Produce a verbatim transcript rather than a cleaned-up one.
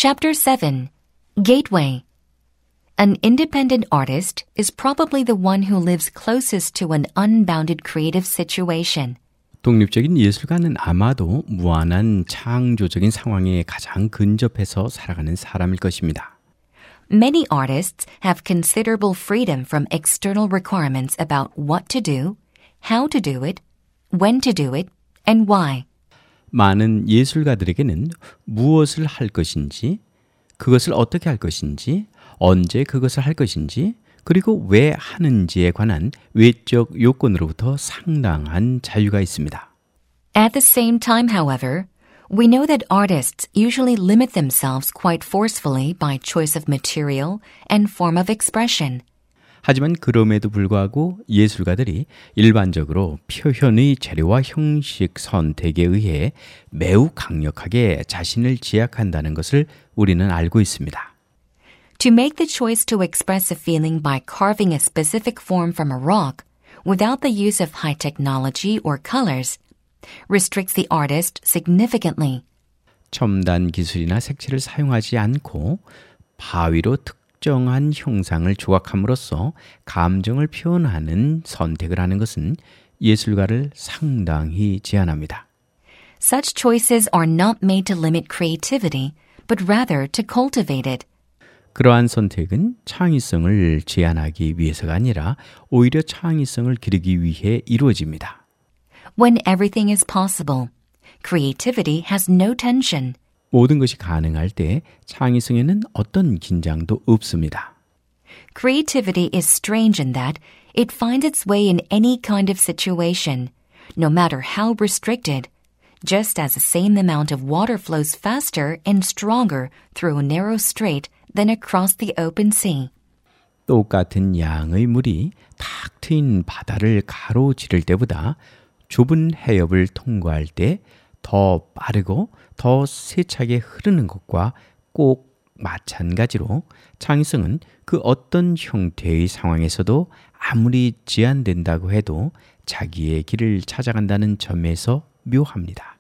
Chapter seven. Gateway. An independent artist is probably the one who lives closest to an unbounded creative situation. 독립적인 예술가는 아마도 무한한 창조적인 상황에 가장 근접해서 살아가는 사람일 것입니다. Many artists have considerable freedom from external requirements about what to do, how to do it, when to do it, and why. 많은 예술가들에게는 무엇을 할 것인지, 그것을 어떻게 할 것인지, 언제 그것을 할 것인지, 그리고 왜 하는지에 관한 외적 요건으로부터 상당한 자유가 있습니다. At the same time, however, we know that artists usually limit themselves quite forcefully by choice of material and form of expression. 하지만 그럼에도 불구하고 예술가들이 일반적으로 표현의 재료와 형식 선택에 의해 매우 강력하게 자신을 제약한다는 것을 우리는 알고 있습니다. To make the choice to express a feeling by carving a specific form from a rock without the use of high technology or colors restricts the artist significantly. 첨단 기술이나 색칠을 사용하지 않고 바위로 특정한 형상을 조각함으로써 감정을 표현하는 선택을 하는 것은 예술가를 상당히 제한합니다. Such choices are not made to limit creativity, but rather to cultivate it. 그러한 선택은 창의성을 제한하기 위해서가 아니라 오히려 창의성을 기르기 위해 이루어집니다. When everything is possible, creativity has no tension. 모든 것이 가능할 때 창의성에는 어떤 긴장도 없습니다. Creativity is strange in that it finds its way in any kind of situation, no matter how restricted, just as the same amount of water flows faster and stronger through a narrow strait than across the open sea. 똑같은 양의 물이 탁 트인 바다를 가로지를 때보다 좁은 해협을 통과할 때 더 빠르고 더 세차게 흐르는 것과 꼭 마찬가지로 창의성은 그 어떤 형태의 상황에서도 아무리 제한된다고 해도 자기의 길을 찾아간다는 점에서 묘합니다.